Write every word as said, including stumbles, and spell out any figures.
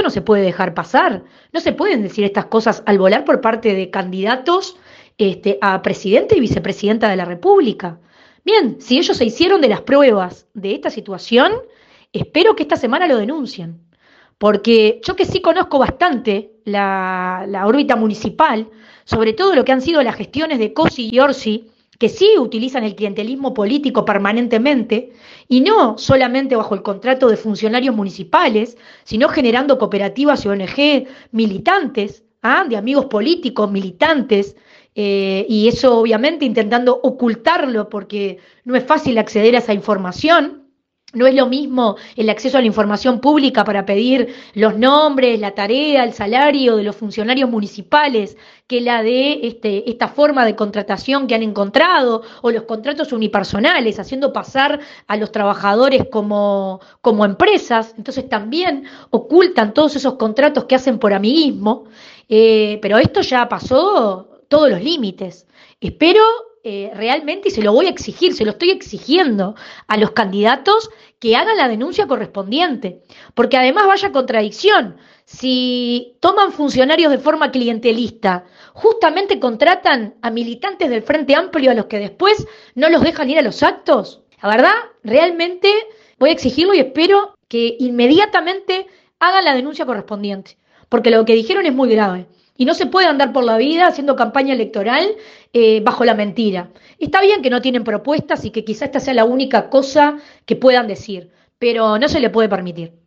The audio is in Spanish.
no se puede dejar pasar. No se pueden decir estas cosas al volar por parte de candidatos este, a presidente y vicepresidenta de la República. Bien, si ellos se hicieron de las pruebas de esta situación, espero que esta semana lo denuncien. Porque yo que sí conozco bastante la, la órbita municipal, sobre todo lo que han sido las gestiones de Cosi y Orsi, que sí utilizan el clientelismo político permanentemente, y no solamente bajo el contrato de funcionarios municipales, sino generando cooperativas y O N G militantes, ¿ah? de amigos políticos, militantes, eh, y eso obviamente intentando ocultarlo porque no es fácil acceder a esa información. No es lo mismo el acceso a la información pública para pedir los nombres, la tarea, el salario de los funcionarios municipales que la de este, esta forma de contratación que han encontrado o los contratos unipersonales, haciendo pasar a los trabajadores como, como empresas. Entonces también ocultan todos esos contratos que hacen por amiguismo, eh, pero esto ya pasó todos los límites. Espero eh, realmente, y se lo voy a exigir, se lo estoy exigiendo a los candidatos que hagan la denuncia correspondiente, porque además vaya contradicción, si toman funcionarios de forma clientelista, justamente contratan a militantes del Frente Amplio a los que después no los dejan ir a los actos. La verdad, realmente voy a exigirlo y espero que inmediatamente hagan la denuncia correspondiente, porque lo que dijeron es muy grave. Y no se puede andar por la vida haciendo campaña electoral eh, bajo la mentira. Está bien que no tienen propuestas y que quizá esta sea la única cosa que puedan decir, pero no se le puede permitir.